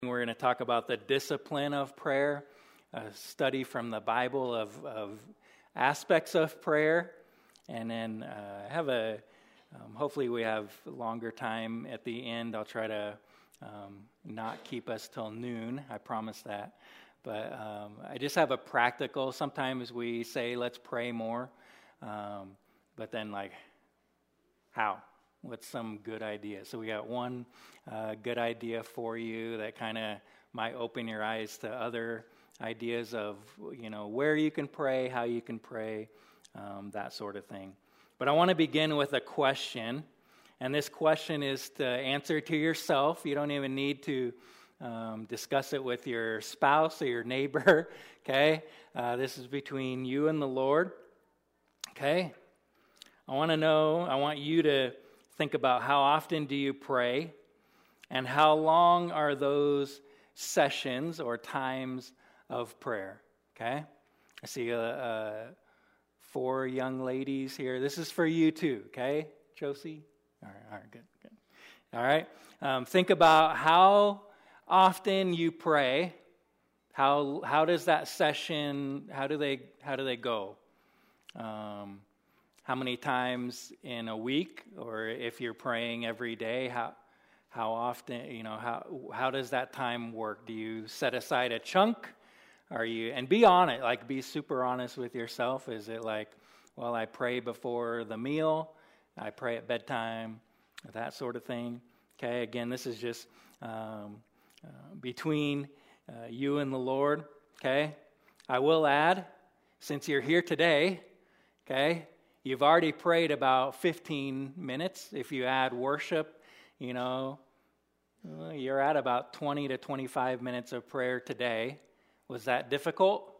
We're going to talk about the discipline of prayer, a study from the Bible of aspects of prayer, and then hopefully we have longer time at the end. I'll try to not keep us till noon, I promise that. But I just have a practical, sometimes we say, let's pray more, but then how? What's some good idea? So we got one good idea for you that kind of might open your eyes to other ideas of, where you can pray, how you can pray, that sort of thing. But I want to begin with a question, and this question is to answer to yourself. You don't even need to discuss it with your spouse or your neighbor, okay? This is between you and the Lord, okay? I want you to think about how often do you pray, and how long are those sessions or times of prayer, okay? I see 4 young ladies here. This is for you too, okay, Josie? All right, good. All right, think about how often you pray. How does that session? How do they go? How many times in a week, or if you're praying every day, how often, how does that time work? Do you set aside a chunk? And be honest, be super honest with yourself. Is it I pray before the meal, I pray at bedtime, that sort of thing? Okay, again, this is just between you and the Lord, okay? I will add, since you're here today, okay, you've already prayed about 15 minutes. If you add worship, you're at about 20 to 25 minutes of prayer today. Was that difficult?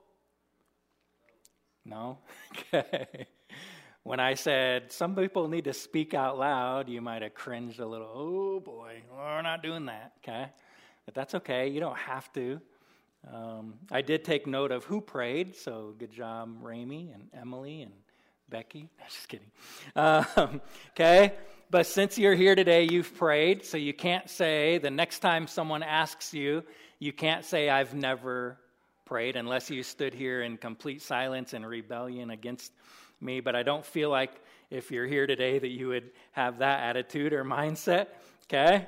No? Okay. When I said some people need to speak out loud, you might have cringed a little. Oh boy, we're not doing that, okay? But that's okay. You don't have to. I did take note of who prayed, so good job, Ramey and Emily and Becky. No, just kidding. Okay, but since you're here today, you've prayed, so you can't say, the next time someone asks you, you can't say, I've never prayed, unless you stood here in complete silence and rebellion against me. But I don't feel like if you're here today that you would have that attitude or mindset, okay?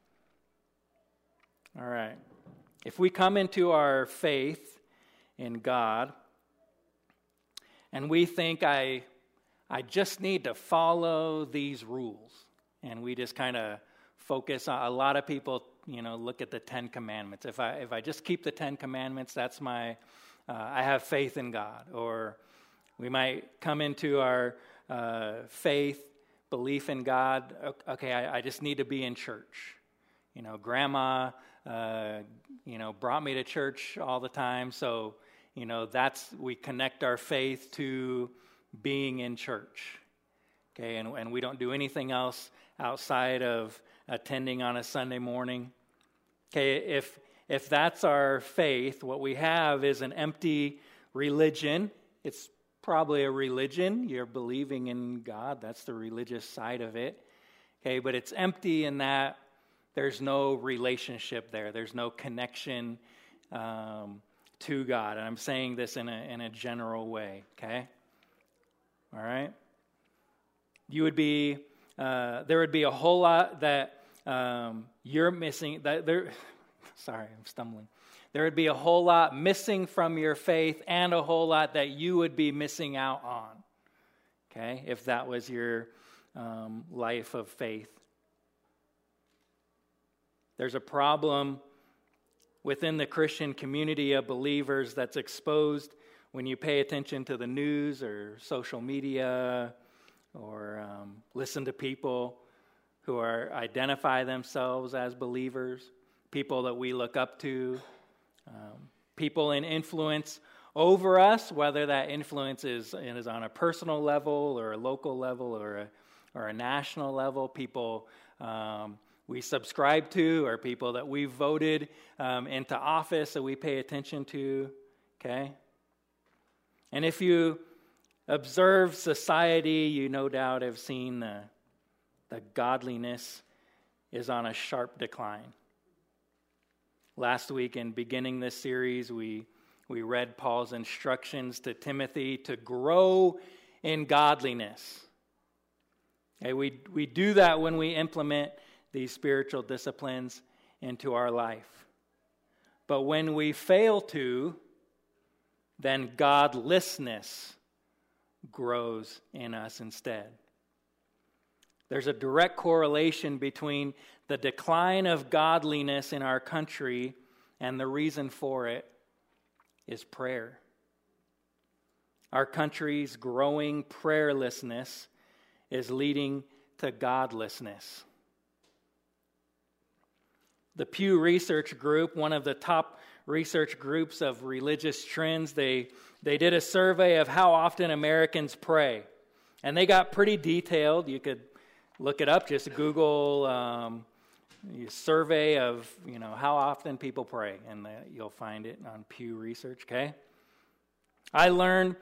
All right. If we come into our faith in God, and we think I just need to follow these rules. And we just kind of focus on, a lot of people, look at the 10 Commandments. If I just keep the 10 Commandments, that's I have faith in God. Or we might come into our faith, belief in God. Okay, I just need to be in church. Grandma, brought me to church all the time. So, we connect our faith to being in church, okay, and we don't do anything else outside of attending on a Sunday morning. Okay, if that's our faith, what we have is an empty religion. It's probably a religion. You're believing in God. That's the religious side of it. Okay, but it's empty in that there's no relationship there. There's no connection to God. And I'm saying this in a general way, okay? All right? There would be a whole lot that you're missing. Sorry, I'm stumbling. There would be a whole lot missing from your faith, and a whole lot that you would be missing out on, okay, if that was your life of faith. There's a problem within the Christian community of believers that's exposed when you pay attention to the news or social media, or listen to people who identify themselves as believers, people that we look up to, people in influence over us, whether that influence is on a personal level or a local level or a national level, people we subscribe to, or people that we voted into office that we pay attention to, okay? And if you observe society, you no doubt have seen the godliness is on a sharp decline. Last week, in beginning this series, we read Paul's instructions to Timothy to grow in godliness. Okay, we do that when we implement these spiritual disciplines into our life. But when we fail to, then godlessness grows in us instead. There's a direct correlation between the decline of godliness in our country and the reason for it is prayer. Our country's growing prayerlessness is leading to godlessness. The Pew Research Group, one of the top research groups of religious trends, they did a survey of how often Americans pray. And they got pretty detailed. You could look it up, just Google a survey of how often people pray, and you'll find it on Pew Research, okay? I learned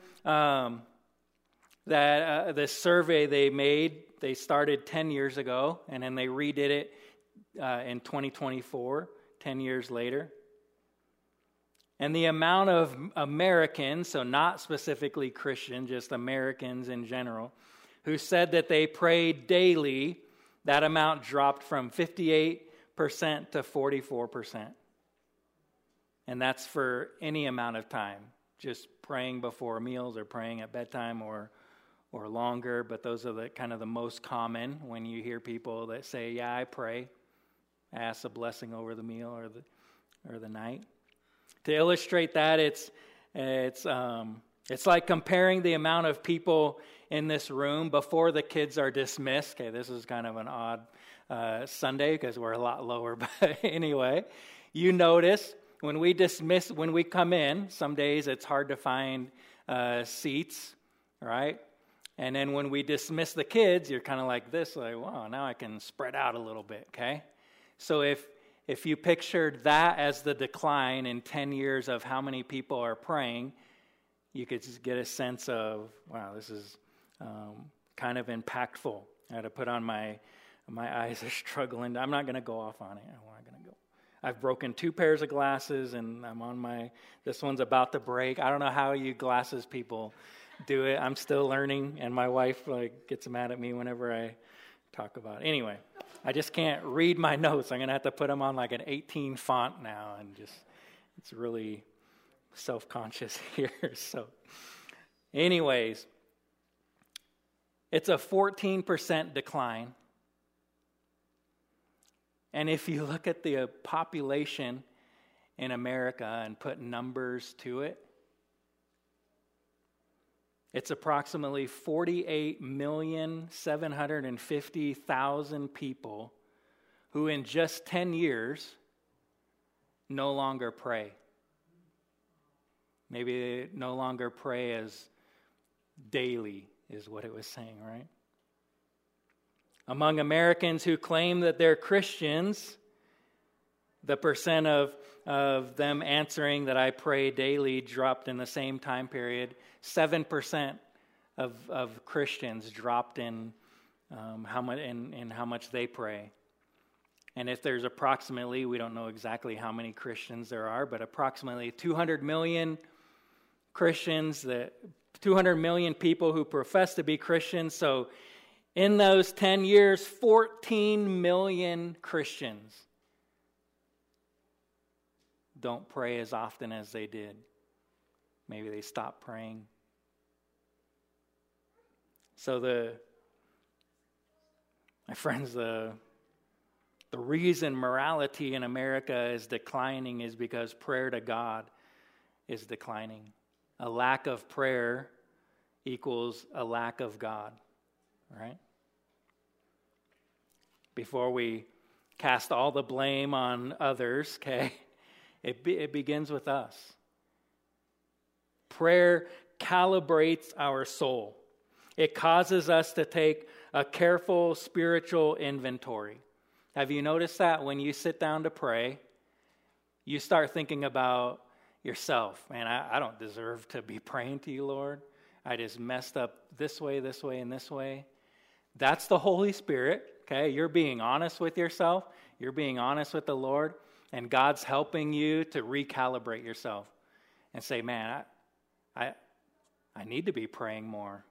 that this survey they started 10 years ago, and then they redid it in 2024, 10 years later. And the amount of Americans, so not specifically Christian, just Americans in general, who said that they prayed daily, that amount dropped from 58% to 44%. And that's for any amount of time, just praying before meals or praying at bedtime or longer, but those are the kind of the most common when you hear people that say, yeah, I pray, ask a blessing over the meal or the night. To illustrate that, it's like comparing the amount of people in this room before the kids are dismissed. Okay, this is kind of an odd Sunday because we're a lot lower, but anyway, you notice when we come in, some days it's hard to find seats, right? And then when we dismiss the kids, you're kind of like this, like, wow, now I can spread out a little bit, okay? So if you pictured that as the decline in 10 years of how many people are praying, you could just get a sense of, wow, this is kind of impactful. I had to put on my eyes are struggling. I'm not going to go off on it. I'm not going to go. I've broken 2 pairs of glasses, and I'm on this one's about to break. I don't know how you glasses people do it. I'm still learning, and my wife gets mad at me whenever I talk about it. Anyway, I just can't read my notes. I'm going to have to put them on like an 18 font now, and it's really self-conscious here. So anyways, it's a 14% decline. And if you look at the population in America and put numbers to it, it's approximately 48,750,000 people who in just 10 years no longer pray. Maybe they no longer pray as daily is what it was saying, right? Among Americans who claim that they're Christians, the percent of them answering that I pray daily dropped in the same time period. 7% of Christians dropped in how much they pray. And if there's approximately, we don't know exactly how many Christians there are, but approximately 200 million Christians, 200 million people who profess to be Christians. So in those 10 years, 14 million Christians don't pray as often as they did. Maybe they stopped praying. So my friends, the reason morality in America is declining is because prayer to God is declining. A lack of prayer equals a lack of God, right? Before we cast all the blame on others, okay, it begins with us. Prayer calibrates our soul. It causes us to take a careful spiritual inventory. Have you noticed that when you sit down to pray, you start thinking about yourself? Man, I don't deserve to be praying to you, Lord. I just messed up this way, and this way. That's the Holy Spirit, okay? You're being honest with yourself. You're being honest with the Lord. and God's helping you to recalibrate yourself and say, man, I need to be praying more.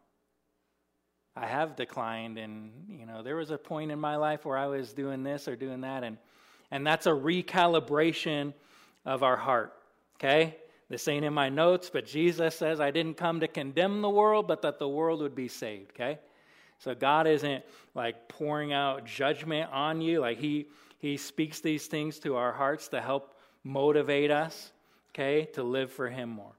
I have declined, and there was a point in my life where I was doing this or doing that, and that's a recalibration of our heart. Okay? This ain't in my notes, but Jesus says, I didn't come to condemn the world, but that the world would be saved. Okay? So God isn't like pouring out judgment on you. Like He speaks these things to our hearts to help motivate us, okay, to live for Him more.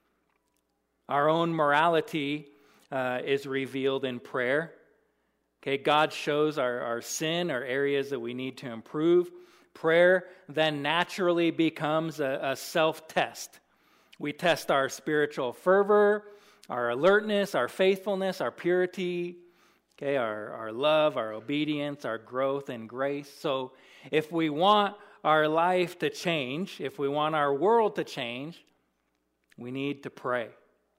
Our own morality is revealed in prayer. Okay, God shows our sin or areas that we need to improve. Prayer then naturally becomes a self-test. We test our spiritual fervor, our alertness, our faithfulness, our purity, okay, our love, our obedience, our growth and grace. So if we want our life to change, if we want our world to change, we need to pray.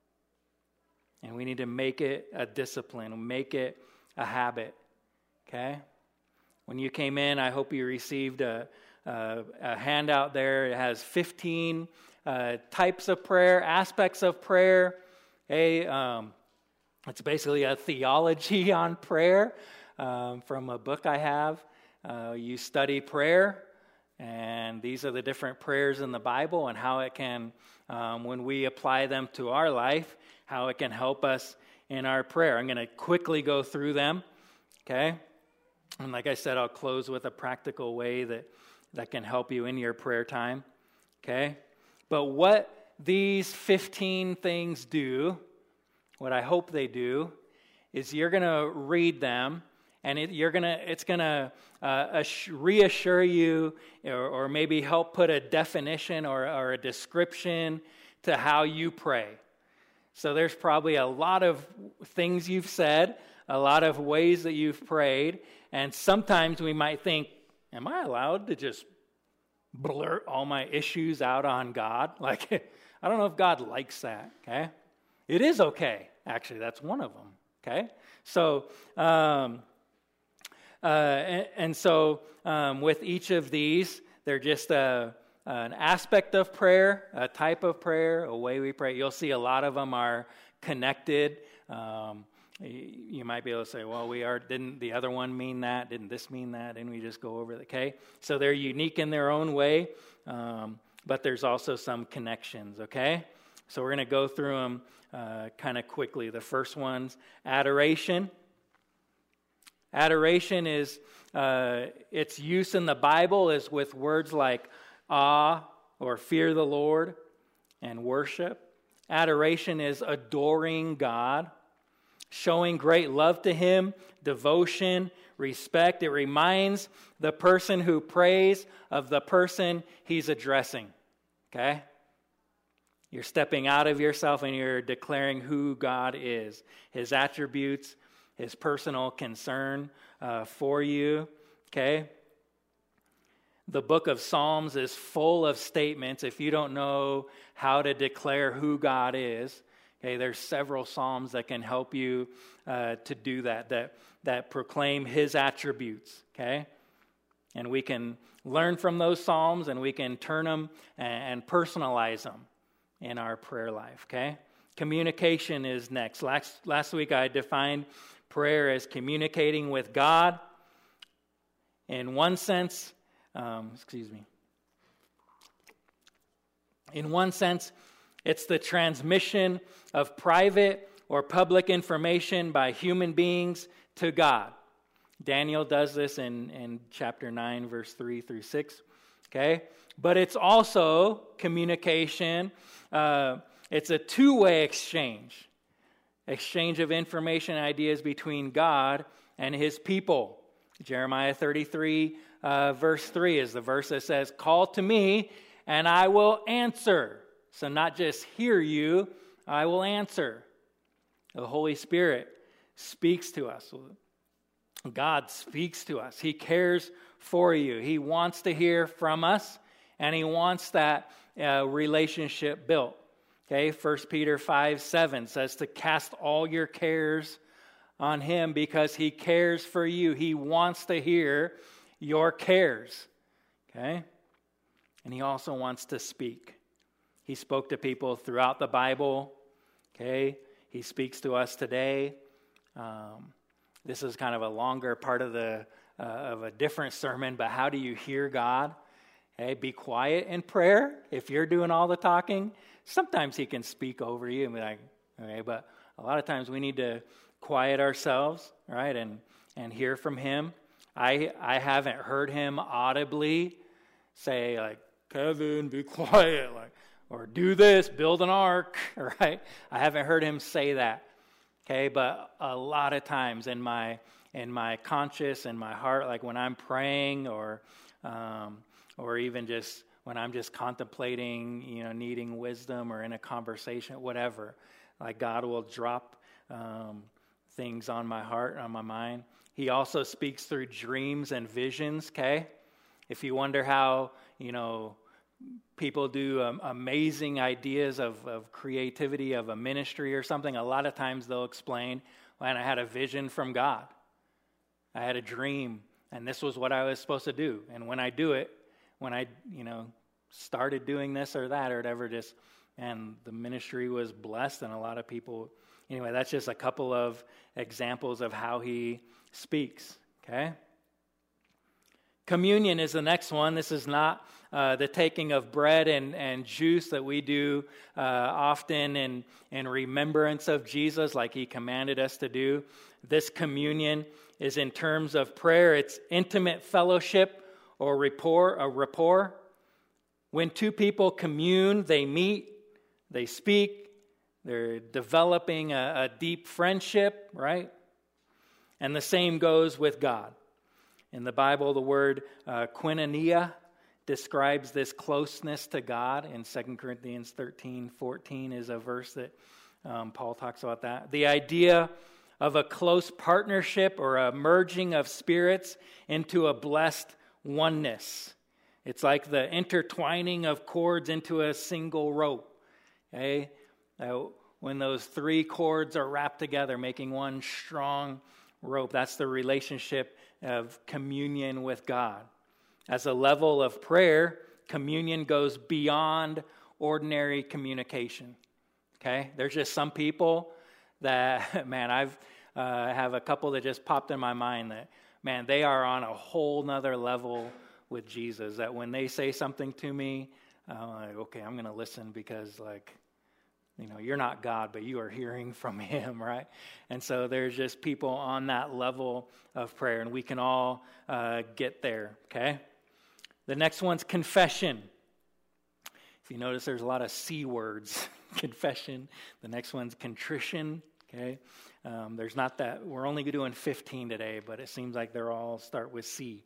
And we need to make it a discipline, make it a habit, okay? When you came in, I hope you received a handout there. It has 15 types of prayer, aspects of prayer. It's basically a theology on prayer from a book I have. You study prayer, and these are the different prayers in the Bible and how it can, when we apply them to our life, how it can help us in our prayer. I'm going to quickly go through them, okay? And like I said, I'll close with a practical way that can help you in your prayer time, okay? But what these 15 things do, what I hope they do, is you're going to read them, and it's going to reassure you or maybe help put a definition or a description to how you pray. So there's probably a lot of things you've said, a lot of ways that you've prayed, and sometimes we might think, am I allowed to just blurt all my issues out on God? Like, I don't know if God likes that, okay? It is okay. Actually, that's one of them, okay? So, with each of these, they're just an aspect of prayer, a type of prayer, a way we pray. You'll see a lot of them are connected. You might be able to say, well, didn't the other one mean that? Didn't this mean that? Didn't we just go over it? Okay? So they're unique in their own way, but there's also some connections, okay? So we're going to go through them kind of quickly. The first one's adoration. Adoration is, its use in the Bible is with words like awe or fear the Lord and worship. Adoration is adoring God, showing great love to Him, devotion, respect. It reminds the person who prays of the person he's addressing, okay? You're stepping out of yourself and you're declaring who God is, His attributes, His personal concern for you, okay? The book of Psalms is full of statements. If you don't know how to declare who God is, okay, there's several Psalms that can help you to do that proclaim His attributes, okay? And we can learn from those Psalms and we can turn them and personalize them in our prayer life, okay? Communication is next. Last week I defined prayer as communicating with God. In one sense, in one sense, it's the transmission of private or public information by human beings to God. Daniel does this in chapter 9, verse 3 through 6. Okay? But it's also communication. It's a two-way exchange of information and ideas between God and His people. Jeremiah 33, verse 3 is the verse that says, "Call to me, and I will answer." So not just hear you, I will answer. The Holy Spirit speaks to us. God speaks to us. He cares for you. He wants to hear from us, and He wants that relationship built. Okay, 1 Peter 5:7 says to cast all your cares on Him because He cares for you. He wants to hear your cares. Okay? and he also wants to speak. He spoke to people throughout the Bible, okay? He speaks to us today. This is kind of a longer part of a different sermon, but how do you hear God? Hey, be quiet in prayer. If you're doing all the talking, sometimes he can speak over you and be like, okay, but a lot of times we need to quiet ourselves, right, and hear from him. I haven't heard him audibly say, like, Kevin, be quiet, like, or do this, build an ark, right? I haven't heard him say that, okay? But a lot of times in my conscience and my heart, like when I'm praying or even just when I'm just contemplating, needing wisdom or in a conversation, whatever, like God will drop things on my heart, on my mind. He also speaks through dreams and visions, okay? If you wonder how, people do amazing ideas of creativity of a ministry or something, a lot of times they'll explain, I had a vision from God. I had a dream, and this was what I was supposed to do. And when I do it, when I, started doing this or that or whatever, and the ministry was blessed, and a lot of people, anyway, that's just a couple of examples of how he speaks, okay? Communion is the next one. This is not the taking of bread and juice that we do often in remembrance of Jesus, like he commanded us to do. This communion is in terms of prayer. It's intimate fellowship or rapport. When two people commune, they meet, they speak, they're developing a deep friendship, right? And the same goes with God. In the Bible, the word koinonia describes this closeness to God. In 2 Corinthians 13:14 is a verse that Paul talks about that. The idea of a close partnership or a merging of spirits into a blessed oneness. It's like the intertwining of cords into a single rope. Okay? When those three cords are wrapped together, making one strong rope, that's the relationship of communion with God. As a level of prayer, communion goes beyond ordinary communication. Okay? There's just some people that, man, I've have a couple that just popped in my mind that, man, they are on a whole nother level with Jesus, that when they say something to me, I'm like, okay, I'm going to listen because, you're not God, but you are hearing from him, right? And so there's just people on that level of prayer, and we can all get there, okay? The next one's confession. If you notice, there's a lot of C words. Confession. The next one's contrition, okay? There's not that. We're only doing 15 today, but it seems like they're all start with C.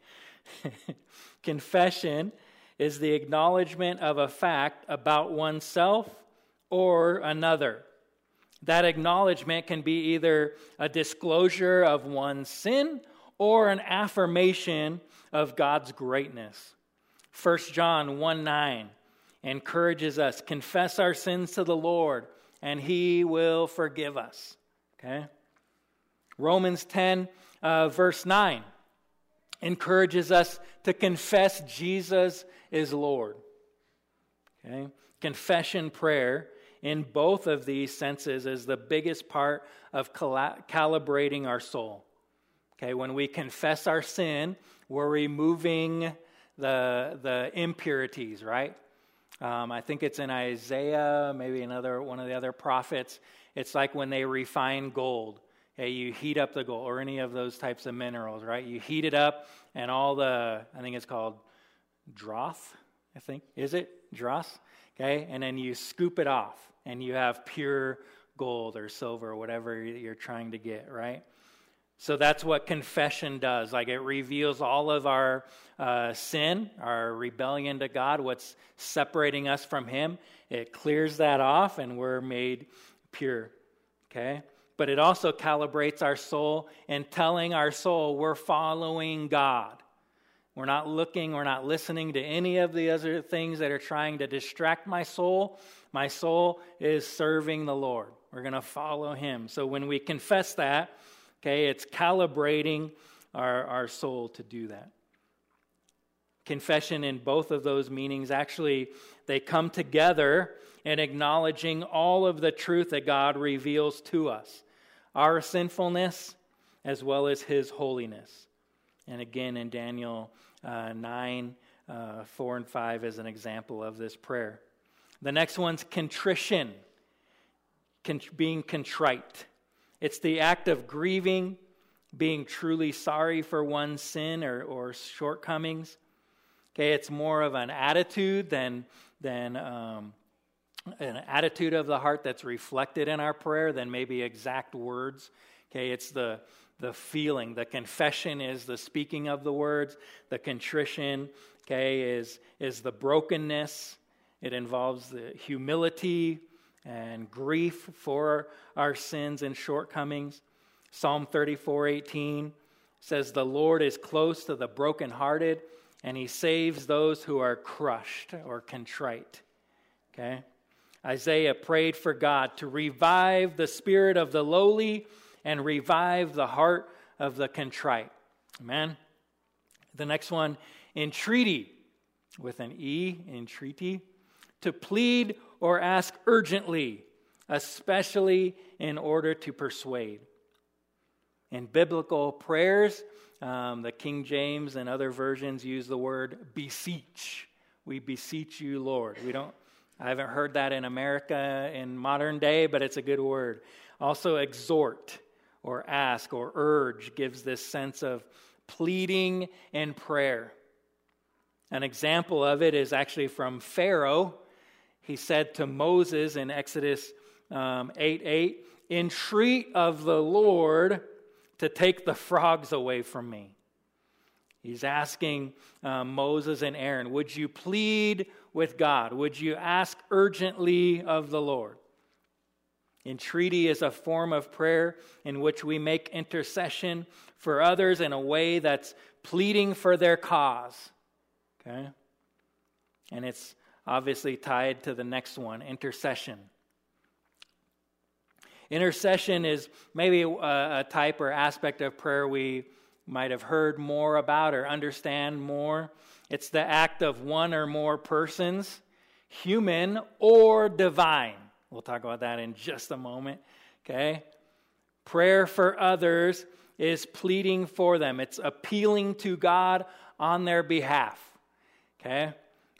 Confession is the acknowledgement of a fact about oneself or another. That acknowledgement can be either a disclosure of one's sin or an affirmation of God's greatness. 1 John 1:9 encourages us, confess our sins to the Lord, and he will forgive us. Okay? Romans 10, verse 9 encourages us to confess Jesus is Lord. Okay? Confession prayer in both of these senses is the biggest part of calibrating our soul. Okay, when we confess our sin, we're removing the impurities, right? I think it's in Isaiah, maybe one of the other prophets. It's like when they refine gold. Okay, you heat up the gold, or any of those types of minerals, right? You heat it up, and I think it's called dross, I think. Is it? Dross? Okay, and then you scoop it off, and you have pure gold or silver or whatever you're trying to get, right? So that's what confession does. Like, it reveals all of our sin, our rebellion to God, what's separating us from him. It clears that off, and we're made pure, okay? But it also calibrates our soul in telling our soul we're following God. We're not listening to any of the other things that are trying to distract my soul. My soul is serving the Lord. We're going to follow him. So when we confess that, okay, it's calibrating our soul to do that. Confession in both of those meanings, actually, they come together in acknowledging all of the truth that God reveals to us, our sinfulness as well as his holiness. And again, in Daniel 9, 4 and 5 is an example of this prayer. The next one's contrition, being contrite. It's the act of grieving, being truly sorry for one's sin or shortcomings. Okay, it's more of an attitude than an attitude of the heart that's reflected in our prayer than maybe exact words. Okay, it's the feeling. The confession is the speaking of the words. The contrition, okay, is the brokenness. It involves the humility and grief for our sins and shortcomings. Psalm 34:18 says, "The Lord is close to the brokenhearted, and he saves those who are crushed or contrite." Okay? Isaiah prayed for God to revive the spirit of the lowly and revive the heart of the contrite. Amen? The next one, entreaty, with an E, entreaty, to plead or ask urgently, especially in order to persuade. In biblical prayers, the King James and other versions use the word beseech. We beseech you, Lord. I haven't heard that in America in modern day, but it's a good word. Also, exhort or ask or urge gives this sense of pleading and prayer. An example of it is actually from Pharaoh. He said to Moses in Exodus 8:8, "Entreat of the Lord to take the frogs away from me." He's asking Moses and Aaron, would you plead with God? Would you ask urgently of the Lord? Entreaty is a form of prayer in which we make intercession for others in a way that's pleading for their cause. Okay? And it's obviously tied to the next one, intercession. Intercession is maybe a type or aspect of prayer we might have heard more about or understand more. It's the act of one or more persons, human or divine. We'll talk about that in just a moment. Okay? Prayer for others is pleading for them. It's appealing to God on their behalf. Okay?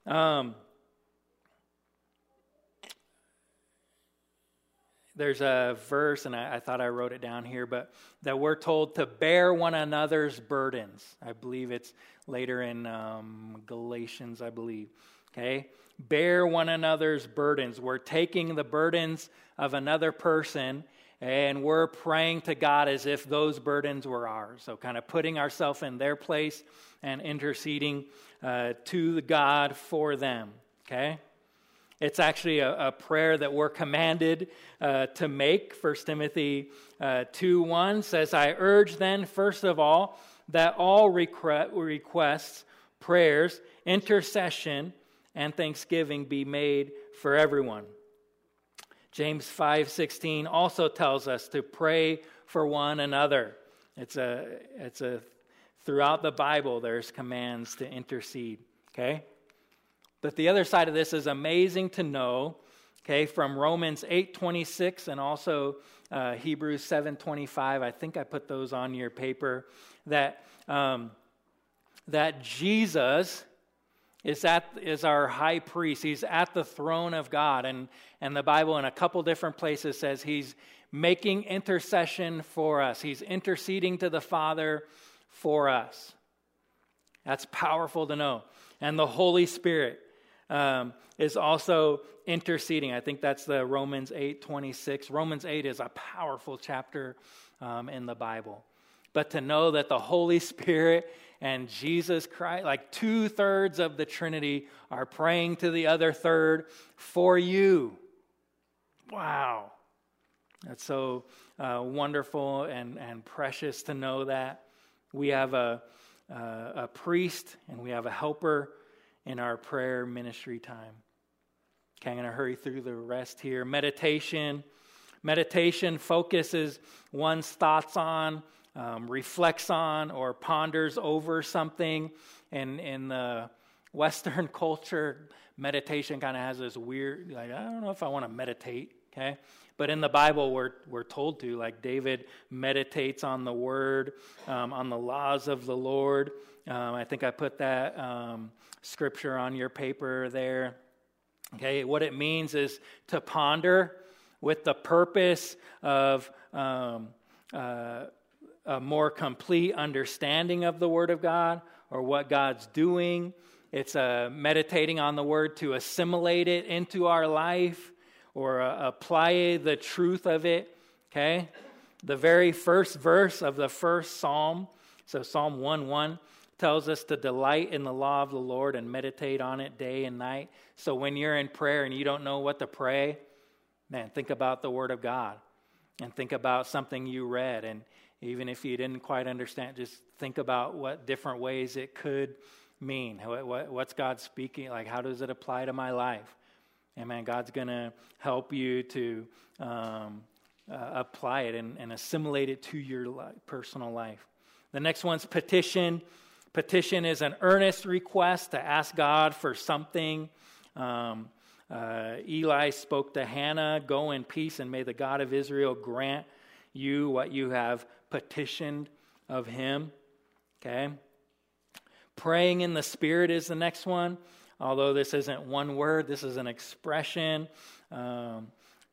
There's a verse, and I thought I wrote it down here, but that we're told to bear one another's burdens. I believe it's later in Galatians, I believe. Okay? Bear one another's burdens. We're taking the burdens of another person, and we're praying to God as if those burdens were ours. So kind of putting ourselves in their place and interceding to God for them. Okay? It's actually a prayer that we're commanded to make. 1 Timothy 2:1 says, "I urge then, first of all, that all requests, prayers, intercession, and thanksgiving be made for everyone." James 5:16 also tells us to pray for one another. It's a throughout the Bible there's commands to intercede. Okay? But the other side of this is amazing to know, okay, from Romans 8:26 and also Hebrews 7:25. I think I put those on your paper, that Jesus is our high priest. He's at the throne of God. And the Bible in a couple different places says he's making intercession for us. He's interceding to the Father for us. That's powerful to know. And the Holy Spirit is also interceding. I think that's the Romans 8:26. Romans 8 is a powerful chapter in the Bible. But to know that the Holy Spirit and Jesus Christ, like 2/3 of the Trinity, are praying to the other third for you. Wow. That's so wonderful and precious to know that. We have a priest and we have a helper in our prayer ministry time. Okay, I'm going to hurry through the rest here. Meditation. Meditation focuses one's thoughts on reflects on or ponders over something. And in the Western culture, meditation kind of has this weird, like, I don't know if I want to meditate, okay? But in the Bible, we're told to, like David meditates on the Word, on the laws of the Lord. I think I put that scripture on your paper there. Okay, what it means is to ponder with the purpose of a more complete understanding of the Word of God or what God's doing. It's meditating on the Word to assimilate it into our life or apply the truth of it, okay? The very first verse of the first psalm, so Psalm 1:1, tells us to delight in the law of the Lord and meditate on it day and night. So when you're in prayer and you don't know what to pray, man, think about the Word of God and think about something you read. And even if you didn't quite understand, just think about what different ways it could mean. What's God speaking? Like, how does it apply to my life? And man, God's going to help you to apply it and assimilate it to your personal life. The next one's petition. Petition is an earnest request to ask God for something. Eli spoke to Hannah, "Go in peace, and may the God of Israel grant you what you have petitioned of him." Okay. Praying in the Spirit is the next one. Although this isn't one word, this is an expression. But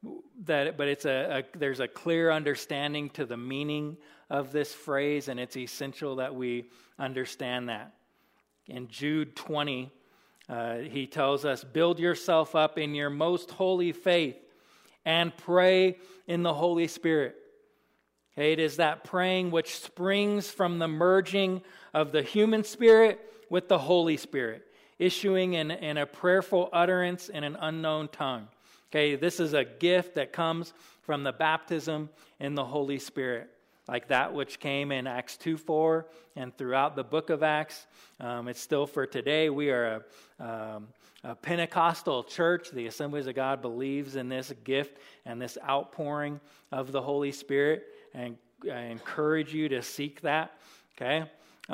there's a clear understanding to the meaning of this phrase, and it's essential that we understand that. In Jude 20, he tells us, "Build yourself up in your most holy faith and pray in the Holy Spirit." Okay, it is that praying which springs from the merging of the human spirit with the Holy Spirit, issuing in a prayerful utterance in an unknown tongue. Okay, this is a gift that comes from the baptism in the Holy Spirit, like that which came in Acts 2:4 and throughout the book of Acts. It's still for today. We are a Pentecostal church. The Assemblies of God believes in this gift and this outpouring of the Holy Spirit, and I encourage you to seek that. Okay,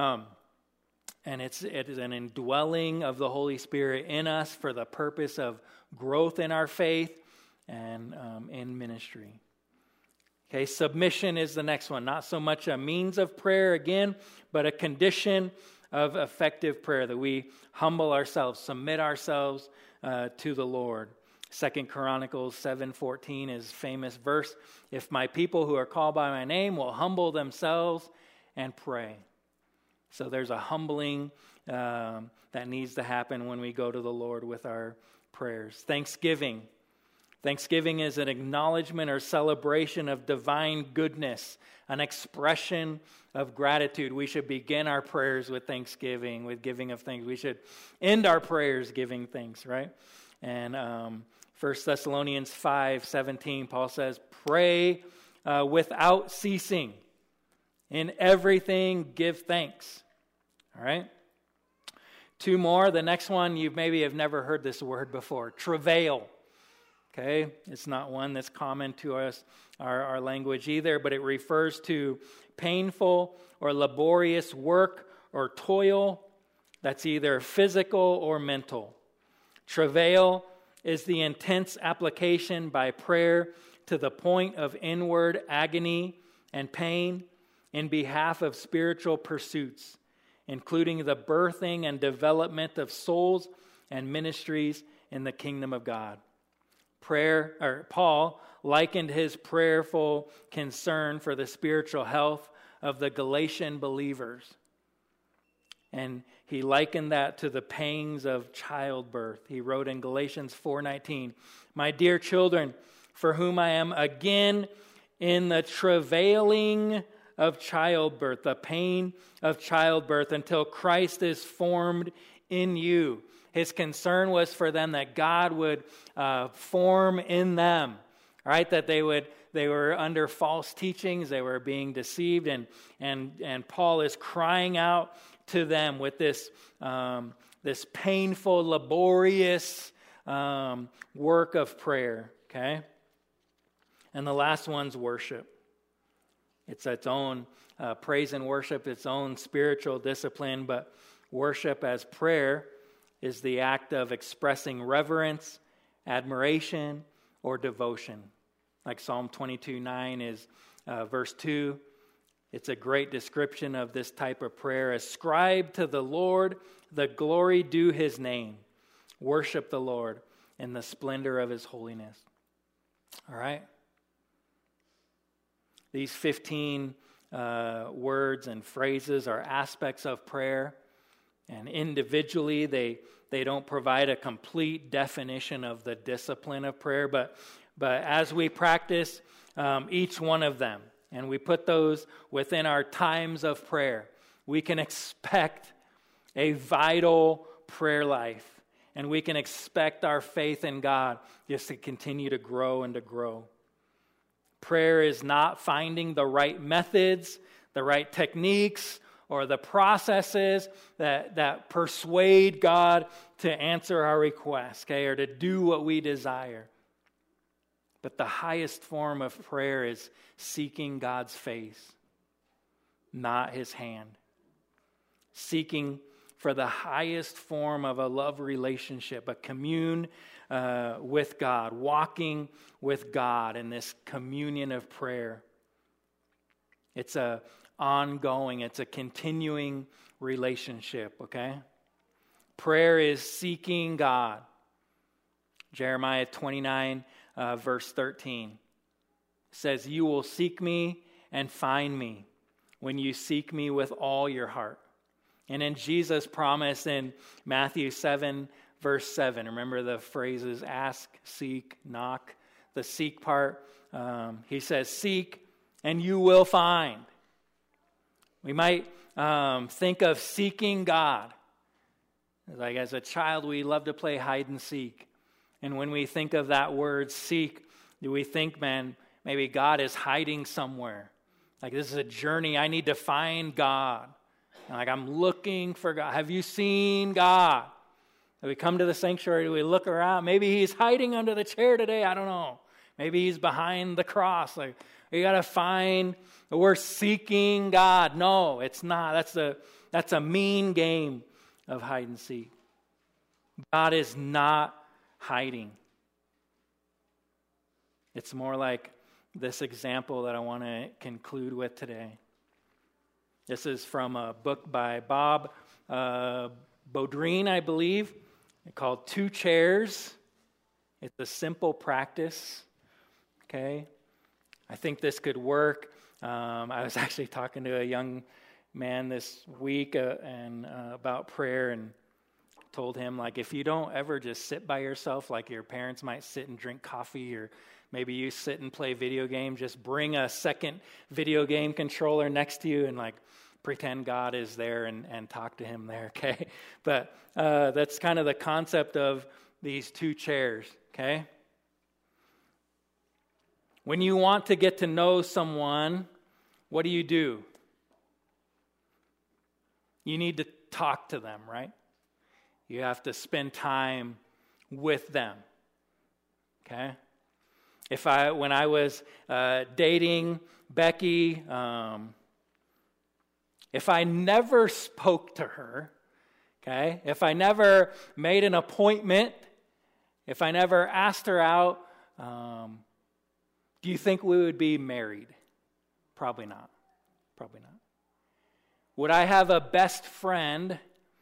and it is an indwelling of the Holy Spirit in us for the purpose of growth in our faith and in ministry. Okay, submission is the next one. Not so much a means of prayer again, but a condition of effective prayer, that we humble ourselves, submit ourselves to the Lord. 2 Chronicles 7:14 is a famous verse. "If my people who are called by my name will humble themselves and pray." So there's a humbling that needs to happen when we go to the Lord with our prayers. Thanksgiving. Thanksgiving is an acknowledgement or celebration of divine goodness, an expression of gratitude. We should begin our prayers with thanksgiving, with giving of thanks. We should end our prayers giving thanks, right? And 1 Thessalonians 5:17, Paul says, "Pray without ceasing. In everything give thanks." All right? Two more. The next one, you maybe have never heard this word before. Travail. Okay? It's not one that's common to us, our language either, but it refers to painful or laborious work or toil that's either physical or mental. Travail is the intense application by prayer to the point of inward agony and pain in behalf of spiritual pursuits, including the birthing and development of souls and ministries in the kingdom of God. Paul likened his prayerful concern for the spiritual health of the Galatian believers. And he likened that to the pangs of childbirth. He wrote in Galatians 4:19, "My dear children, for whom I am again in the travailing of childbirth," the pain of childbirth, "until Christ is formed in you." His concern was for them that God would form in them, right? That they were under false teachings, they were being deceived, and Paul is crying out to them with this painful, laborious work of prayer. Okay, and the last one's worship. It's its own praise and worship, its own spiritual discipline, but worship as prayer is the act of expressing reverence, admiration, or devotion. Like Psalm 22:9 is verse 2. It's a great description of this type of prayer. Ascribe to the Lord the glory due his name. Worship the Lord in the splendor of his holiness. All right? These 15 words and phrases are aspects of prayer. And individually, they don't provide a complete definition of the discipline of prayer. But as we practice each one of them, and we put those within our times of prayer, we can expect a vital prayer life. And we can expect our faith in God just to continue to grow and to grow. Prayer is not finding the right methods, the right techniques, or the processes that persuade God to answer our requests, okay, or to do what we desire. But the highest form of prayer is seeking God's face, not his hand. Seeking for the highest form of a love relationship, a commune with God, walking with God in this communion of prayer. It's a ongoing, it's a continuing relationship, okay? Prayer is seeking God. Jeremiah 29, verse 13 says, "You will seek me and find me when you seek me with all your heart." And in Jesus' promise in Matthew 7, verse 7, remember the phrases ask, seek, knock. The seek part, he says, seek and you will find. We might think of seeking God. Like as a child, we love to play hide and seek. And when we think of that word seek, do we think, man, maybe God is hiding somewhere? Like this is a journey. I need to find God. Like I'm looking for God. Have you seen God? We come to the sanctuary, we look around. Maybe he's hiding under the chair today. I don't know. Maybe he's behind the cross. Like you got to find. We're seeking God. No, it's not. That's a mean game of hide and seek. God is not hiding. It's more like this example that I want to conclude with today. This is from a book by Bob Beaudrine, I believe, called Two Chairs. It's a simple practice, okay? I think this could work. I was actually talking to a young man this week about prayer and told him, like, if you don't ever just sit by yourself, like your parents might sit and drink coffee, or maybe you sit and play video games, just bring a second video game controller next to you and like pretend God is there and talk to him there, okay? But that's kind of the concept of these two chairs, okay? When you want to get to know someone, what do? You need to talk to them, right? You have to spend time with them, okay? When I was dating Becky, if I never spoke to her, okay, if I never made an appointment, if I never asked her out, do you think we would be married? Probably not. Probably not. Would I have a best friend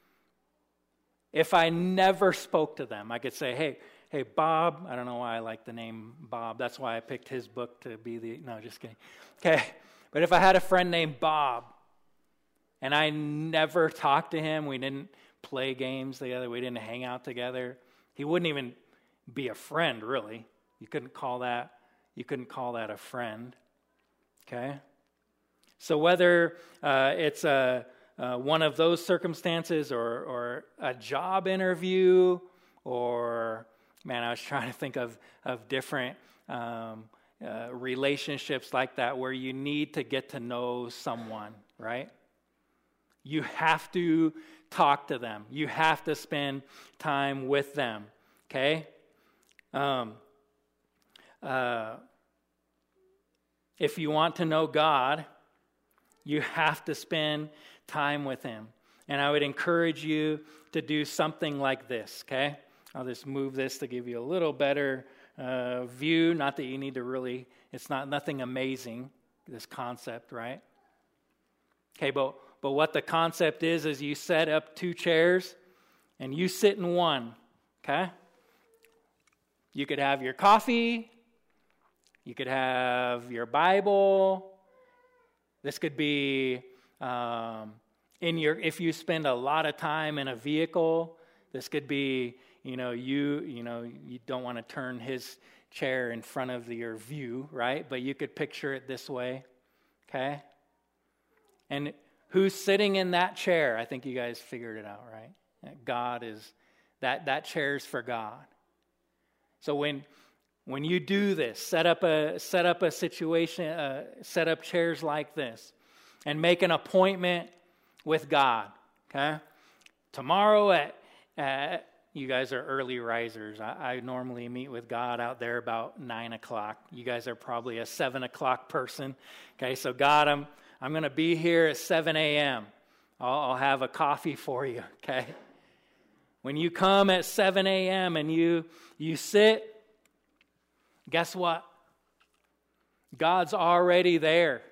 if I never spoke to them? I could say, hey, Bob. I don't know why I like the name Bob. That's why I picked his book to be no, just kidding. Okay, but if I had a friend named Bob, and I never talked to him, we didn't play games together, we didn't hang out together, he wouldn't even be a friend, really. You couldn't call that a friend. Okay? So whether it's one of those circumstances or a job interview or, man, I was trying to think of different relationships like that where you need to get to know someone, right? You have to talk to them. You have to spend time with them, if you want to know God, you have to spend time with him. And I would encourage you to do something like this, okay? I'll just move this to give you a little better view. Not that you need to really, it's not nothing amazing, this concept, right? Okay, but what the concept is you set up 2 chairs and you sit in one, okay? You could have your coffee, you could have your Bible. This could be if you spend a lot of time in a vehicle, this could be, you don't want to turn his chair in front of your view, right? But you could picture it this way, okay? And who's sitting in that chair? I think you guys figured it out, right? God is, that chair's for God. So when you do this, set up a situation, set up chairs like this, and make an appointment with God, okay? Tomorrow at you guys are early risers. I normally meet with God out there about 9 o'clock. You guys are probably a 7 o'clock person, okay? So God, I'm going to be here at 7 a.m. I'll have a coffee for you, okay? When you come at 7 a.m. and you sit, guess what? God's already there.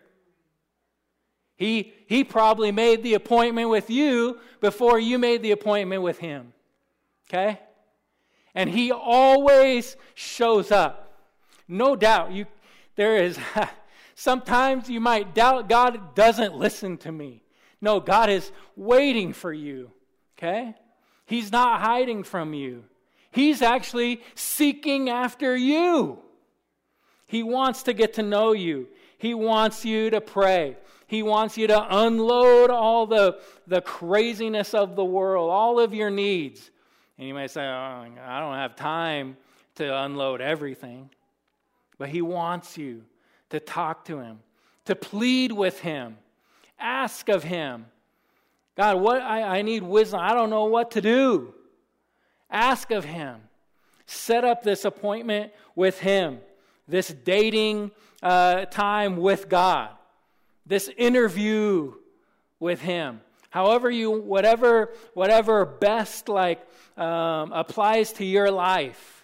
He probably made the appointment with you before you made the appointment with him. Okay? And he always shows up. No doubt. Sometimes you might doubt God doesn't listen to me. No, God is waiting for you. Okay? He's not hiding from you. He's actually seeking after you. He wants to get to know you. He wants you to pray. He wants you to unload all the craziness of the world, all of your needs. And you might say, I don't have time to unload everything. But he wants you to talk to him, to plead with him, ask of him. God, I need wisdom. I don't know what to do. Ask of him. Set up this appointment with him, this dating time with God, this interview with him. However whatever best applies to your life.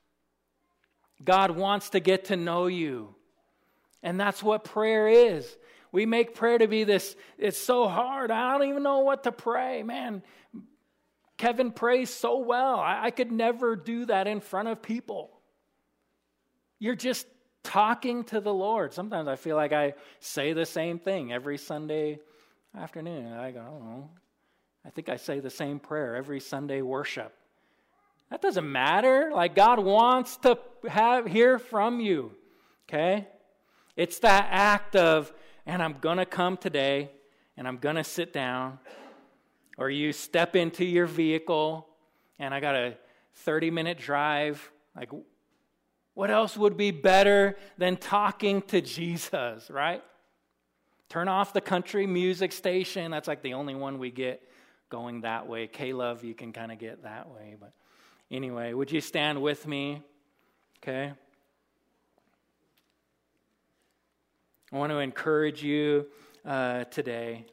God wants to get to know you. And that's what prayer is. We make prayer to be this, it's so hard. I don't even know what to pray. Man, Kevin prays so well. I could never do that in front of people. You're just talking to the Lord. Sometimes I feel like I say the same thing every Sunday afternoon. I go, oh, I think I say the same prayer every Sunday worship. That doesn't matter. Like, God wants to hear from you. Okay? It's that act of, and I'm going to come today, and I'm going to sit down. Or you step into your vehicle, and I got a 30-minute drive. Like, what else would be better than talking to Jesus, right? Turn off the country music station. That's like the only one we get going that way. K-Love, you can kind of get that way. But anyway, would you stand with me? Okay. I want to encourage you today.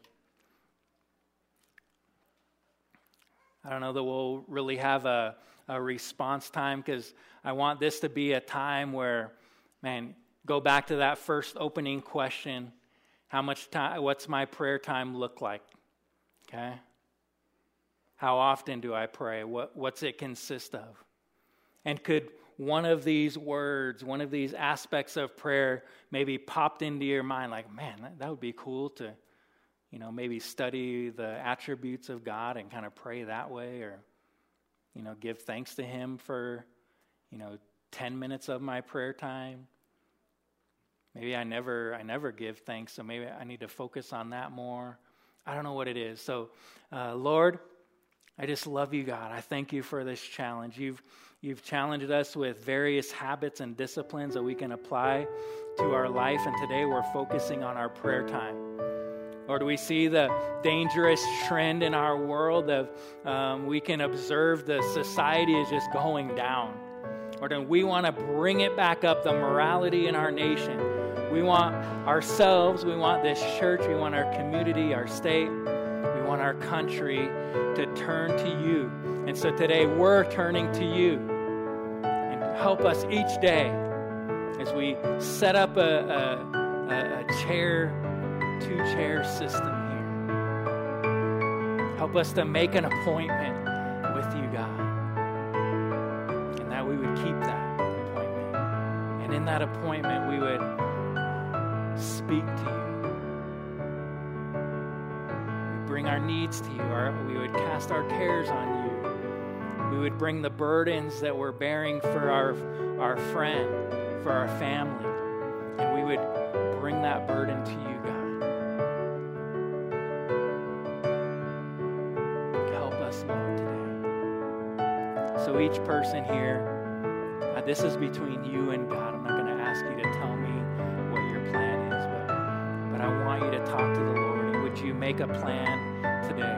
I don't know that we'll really have a response time, because I want this to be a time where, man, go back to that first opening question. How much time, what's my prayer time look like? Okay? How often do I pray? What's it consist of? And could one of these words, one of these aspects of prayer maybe popped into your mind like, man, that would be cool to, maybe study the attributes of God and kind of pray that way, or, give thanks to him for, 10 minutes of my prayer time. Maybe I never give thanks, so maybe I need to focus on that more. I don't know what it is. So, Lord, I just love you, God. I thank you for this challenge. You've challenged us with various habits and disciplines that we can apply to our life, and today we're focusing on our prayer time. Lord, we see the dangerous trend in our world of we can observe the society is just going down. Lord, and we want to bring it back up, the morality in our nation. We want ourselves, we want this church, we want our community, our state, we want our country to turn to you. And so today we're turning to you. And help us each day as we set up a two-chair system here. Help us to make an appointment with you, God. And that we would keep that appointment. And in that appointment, we would speak to you. We bring our needs to you. We would cast our cares on you. We would bring the burdens that we're bearing for our friend, for our family. And we would bring that burden to you, God. Help us, Lord, today. So each person here, this is between you and God. I'm not going to ask you to tell me what your plan is, but I want you to talk to the Lord. And would you make a plan today?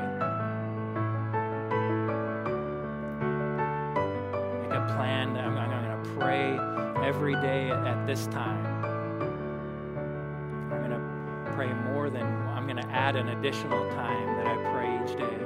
Make a plan. I'm going to pray every day at this time. I'm going to pray more than, I'm going to add an additional time that I pray each day.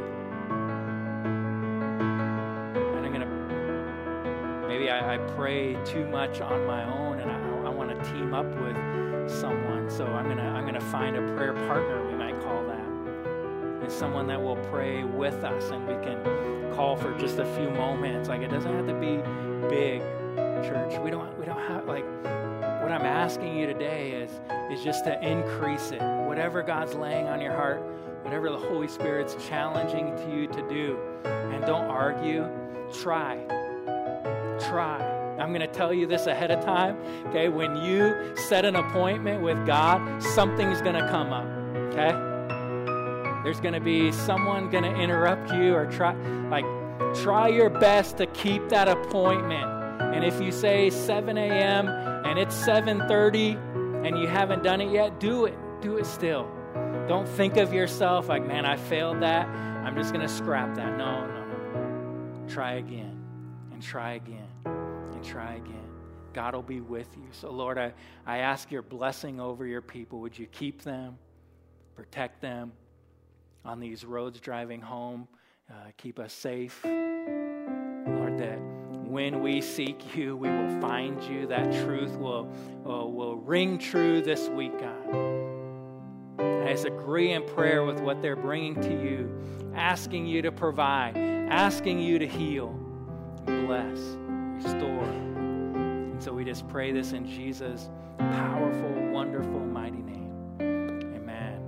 Maybe I pray too much on my own, and I want to team up with someone. So I'm gonna find a prayer partner, we might call that, and someone that will pray with us, and we can call for just a few moments. Like, it doesn't have to be big, church. We don't have, like, what I'm asking you today is just to increase it. Whatever God's laying on your heart, whatever the Holy Spirit's challenging to you to do, and don't argue. Try. I'm going to tell you this ahead of time, okay? When you set an appointment with God, something's going to come up, okay? There's going to be someone going to interrupt you or try your best to keep that appointment. And if you say 7 a.m. and it's 7:30 and you haven't done it yet, do it. Do it still. Don't think of yourself like, man, I failed that. I'm just going to scrap that. No. Try again and try again. And try again. God will be with you. So, Lord, I ask your blessing over your people. Would you keep them, protect them on these roads driving home, keep us safe. Lord, that when we seek you, we will find you. That truth will ring true this week, God. I just agree in prayer with what they're bringing to you, asking you to provide, asking you to heal, bless, restore. And so we just pray this in Jesus' powerful, wonderful, mighty name. Amen.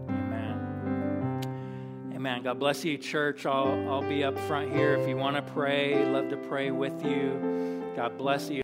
Amen. God bless you, church. I'll be up front here if you want to pray. Love to pray with you. God bless you.